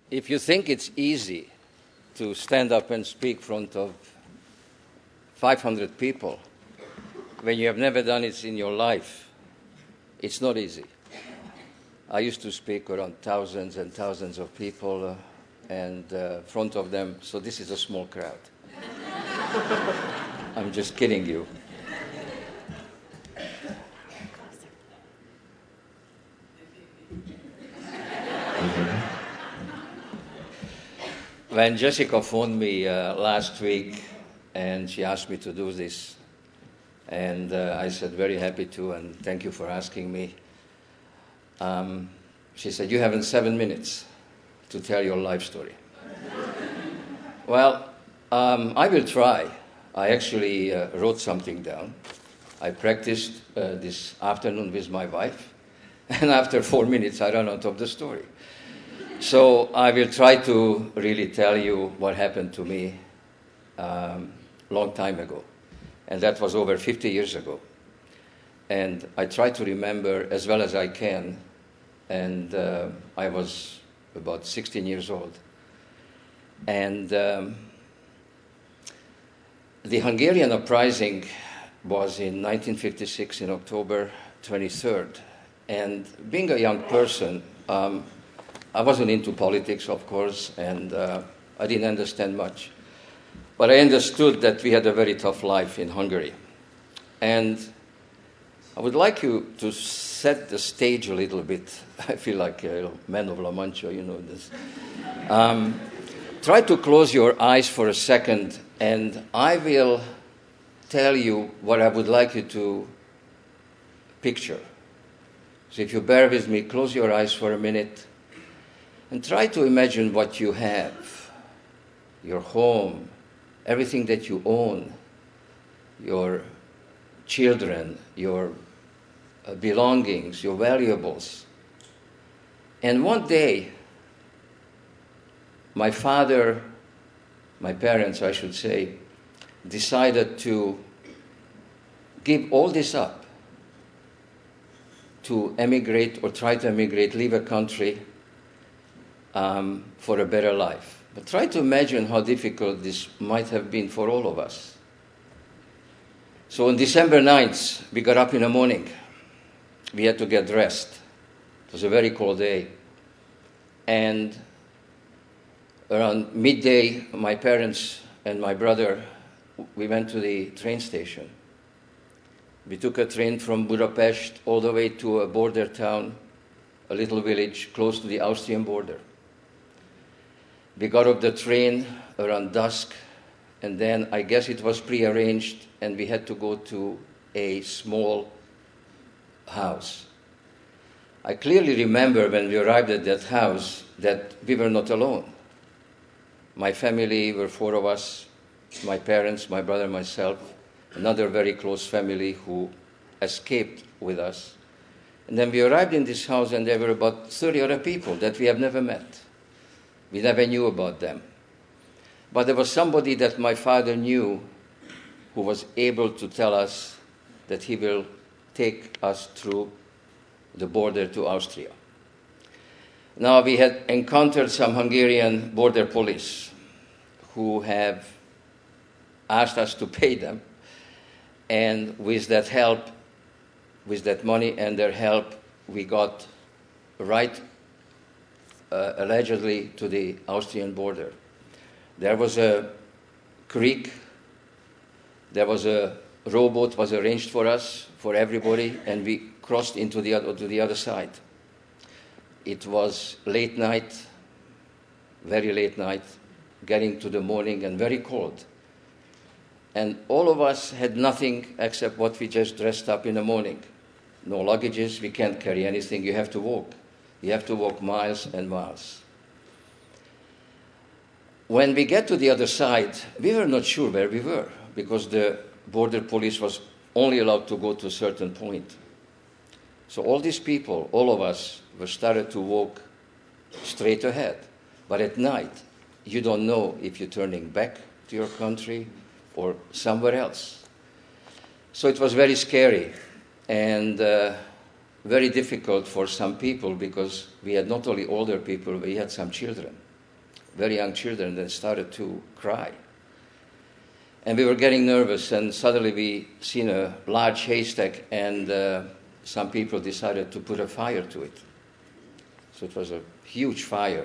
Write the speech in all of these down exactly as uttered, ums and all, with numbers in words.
If you think it's easy to stand up and speak in front of five hundred people when you have never done it in your life, it's not easy. I used to speak around thousands and thousands of people uh, and uh, in front of them, so this is a small crowd. I'm just kidding you. When Jessica phoned me uh, last week and she asked me to do this, and uh, I said, very happy to, and thank you for asking me. Um, she said, you have seven minutes to tell your life story. Well, um, I will try. I actually uh, wrote something down. I practiced uh, this afternoon with my wife, and after four minutes I ran out of the story. So I will try to really tell you what happened to me a um, long time ago. And that was over fifty years ago. And I try to remember as well as I can. And uh, I was about sixteen years old. And um, the Hungarian uprising was in nineteen fifty-six, in October twenty-third. And being a young person, um, I wasn't into politics, of course, and uh, I didn't understand much. But I understood that we had a very tough life in Hungary. And I would like you to set the stage a little bit. I feel like a man of La Mancha, you know this. Um, try to close your eyes for a second, and I will tell you what I would like you to picture. So if you bear with me, close your eyes for a minute. And try to imagine what you have, your home, everything that you own, your children, your uh, belongings, your valuables. And one day, my father, my parents, I should say, decided to give all this up, to emigrate or try to emigrate, leave a country, Um, for a better life. But try to imagine how difficult this might have been for all of us. So on December ninth, we got up in the morning. We had to get dressed. It was a very cold day. And around midday, my parents and my brother, we went to the train station. We took a train from Budapest all the way to a border town, a little village close to the Austrian border. We got off the train around dusk, and then I guess it was prearranged, and we had to go to a small house. I clearly remember when we arrived at that house that we were not alone. My family were four of us, my parents, my brother, myself, another very close family who escaped with us. And then we arrived in this house, and there were about thirty other people that we have never met. We never knew about them. But there was somebody that my father knew who was able to tell us that he will take us through the border to Austria. Now, we had encountered some Hungarian border police who have asked us to pay them. And with that help, with that money and their help, we got right Uh, allegedly to the Austrian border. There was a creek, there was a rowboat was arranged for us, for everybody, and we crossed into the other, to the other side. It was late night, very late night, getting to the morning, and very cold. And all of us had nothing except what we just dressed up in the morning. No luggages, we can't carry anything, you have to walk. You have to walk miles and miles. When we get to the other side, we were not sure where we were because the border police was only allowed to go to a certain point. So all these people, all of us, were started to walk straight ahead. But at night, you don't know if you're turning back to your country or somewhere else. So it was very scary. And uh, very difficult for some people because we had not only older people, we had some children. very young children, that started to cry. And we were getting nervous, and suddenly we seen a large haystack, and uh, some people decided to put a fire to it. So it was a huge fire.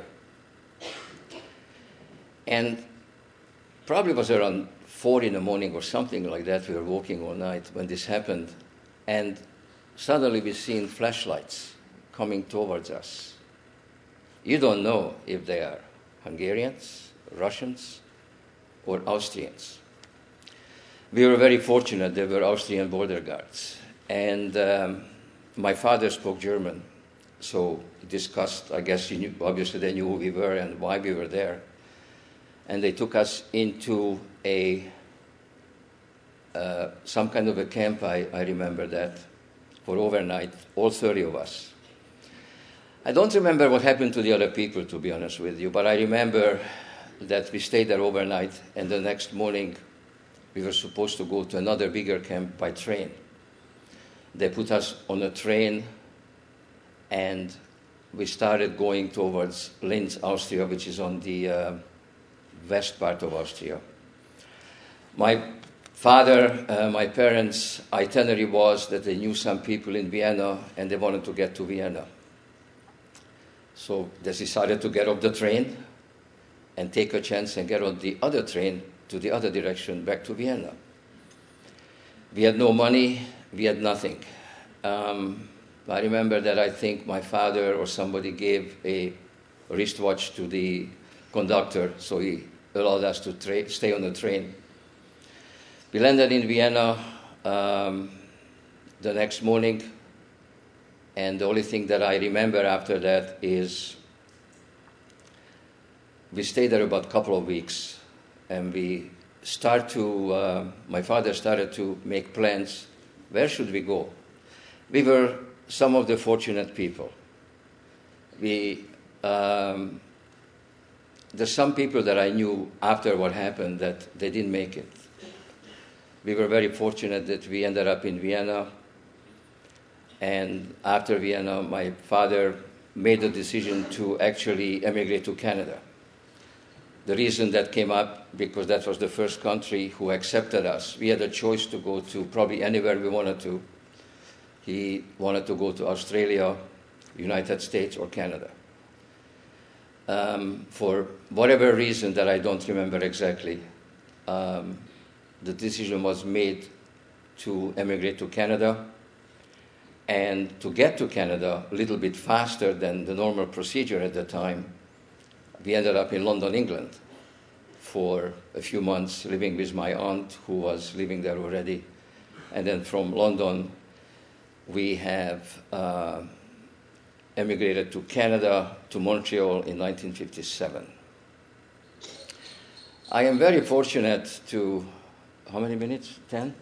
And probably it was around four in the morning or something like that. We were walking all night when this happened. And suddenly we seen flashlights coming towards us. You don't know if they are Hungarians, Russians, or Austrians. We were very fortunate. They were Austrian border guards. And um, my father spoke German. So he discussed, I guess, he knew, obviously they knew who we were and why we were there. And they took us into a uh, some kind of a camp, I, I remember that, for overnight, all thirty of us. I don't remember what happened to the other people, to be honest with you, but I remember that we stayed there overnight, and the next morning we were supposed to go to another bigger camp by train. They put us on a train, and we started going towards Linz, Austria, which is on the uh, west part of Austria. My father, uh, my parents' itinerary was that they knew some people in Vienna, and they wanted to get to Vienna. So they decided to get off the train and take a chance and get on the other train to the other direction, back to Vienna. We had no money, we had nothing. Um, I remember that I think my father or somebody gave a wristwatch to the conductor, so he allowed us to tra- stay on the train. We landed in Vienna um, the next morning, and the only thing that I remember after that is we stayed there about a couple of weeks, and we start to, uh, my father started to make plans. Where should we go? We were some of the fortunate people. We, um, there's some people that I knew after what happened that they didn't make it. We were very fortunate that we ended up in Vienna. And after Vienna, my father made the decision to actually emigrate to Canada. The reason that came up, because that was the first country who accepted us. We had a choice to go to probably anywhere we wanted to. He wanted to go to Australia, United States, or Canada. Um, for whatever reason that I don't remember exactly, um, the decision was made to emigrate to Canada. And to get to Canada a little bit faster than the normal procedure at the time, we ended up in London, England, for a few months, living with my aunt, who was living there already. And then from London, we have uh, emigrated to Canada, to Montreal in nineteen fifty-seven. I am very fortunate to, how many minutes? Ten?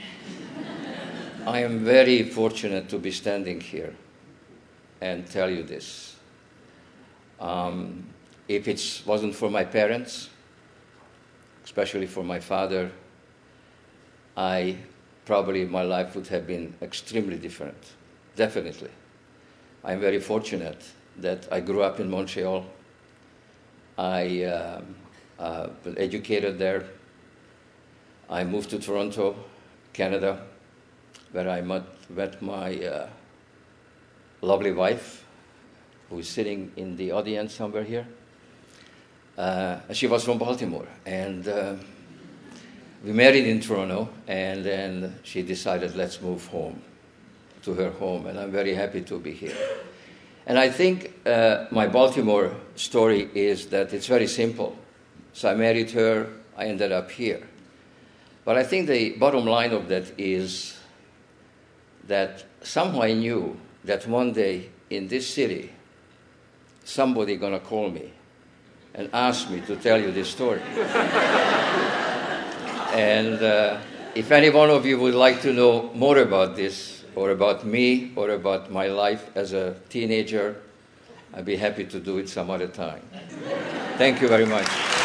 I am very fortunate to be standing here and tell you this. Um, if it wasn't for my parents, especially for my father, I probably my life would have been extremely different, definitely. I'm very fortunate that I grew up in Montreal. I uh, uh, was educated there. I moved to Toronto, Canada, where I met, met my uh, lovely wife, who is sitting in the audience somewhere here. Uh, she was from Baltimore, and uh, we married in Toronto, and then she decided, let's move home, to her home, and I'm very happy to be here. And I think uh, my Baltimore story is that it's very simple. So I married her, I ended up here. But I think the bottom line of that is that somehow I knew that one day in this city, somebody gonna call me and ask me to tell you this story. And uh, if any one of you would like to know more about this, or about me, or about my life as a teenager, I'd be happy to do it some other time. Thank you very much.